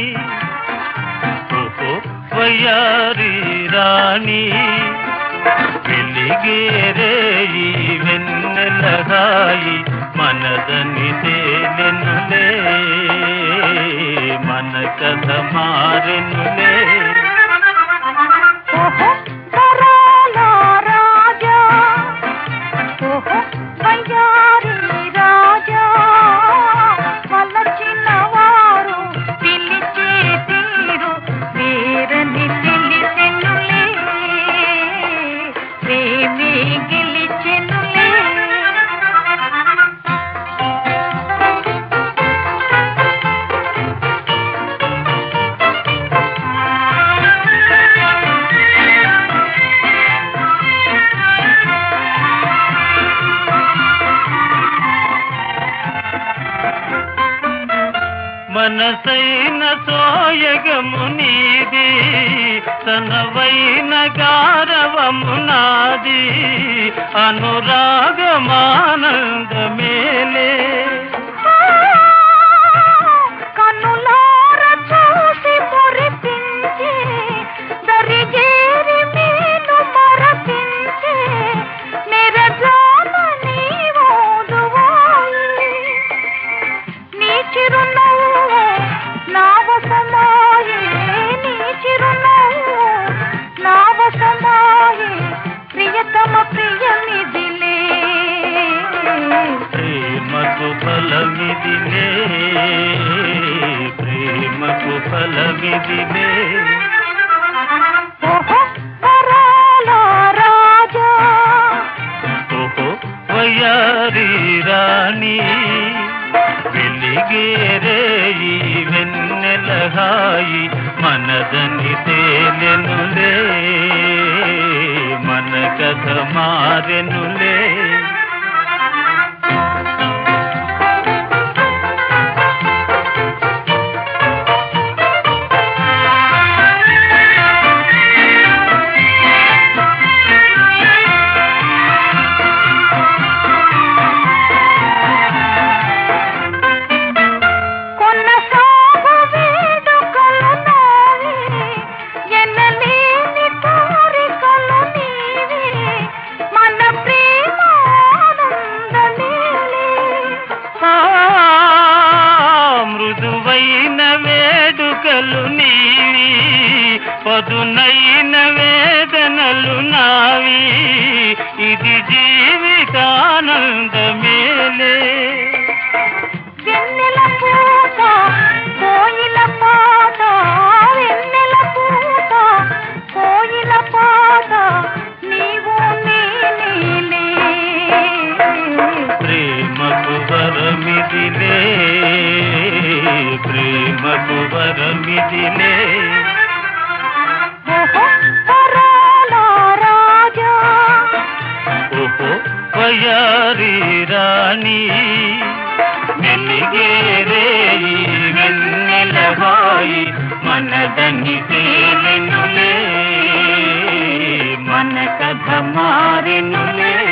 ఓహో వయ్యారి రాణి వెలిగేరేయి వెన్నెలగాయి మనదని తేలెనులే మన కథ మారెనులే మనసైన సోయగము నీది తనవైన గారవము నాది అనురాగమానందమేలే కనులార చూసి మురిపించి దరిజేరి మీను మరపించి నిరజాన నీవోదువాయి నీ చిరునవ్వు నావసమాయే నీ చిరునవ్వు నావసమాయే ప్రియతమ ప్రియమిదిలే ప్రేమకు ఫలమిదిలే ప్రేమకు ఫలమిదిలే ఓహో వరాల రాజా ఓహో వయ్యారి రాణి వెలిగేరేయి వెన్నెలగాయి మనదని తేలెనులే మన కథ మారెనులే మృదువైన వేడుకలు నీవి పదునైన వేదనలు నావి ఇది జీవితానందమేలే వెన్నెల పూత కోయిల పాట వెన్నెల పూత కోయిల పాట నీవు నీలే ప్రేమకు వరమిదిలే ప్రేమకు వరమిదిలే ఓహో వరాల రాజా ఓహో వయ్యారి రాణి వెలిగేరేయి వెన్నెలగాయి మనదని తేలెనులే మన కథ మారెనులే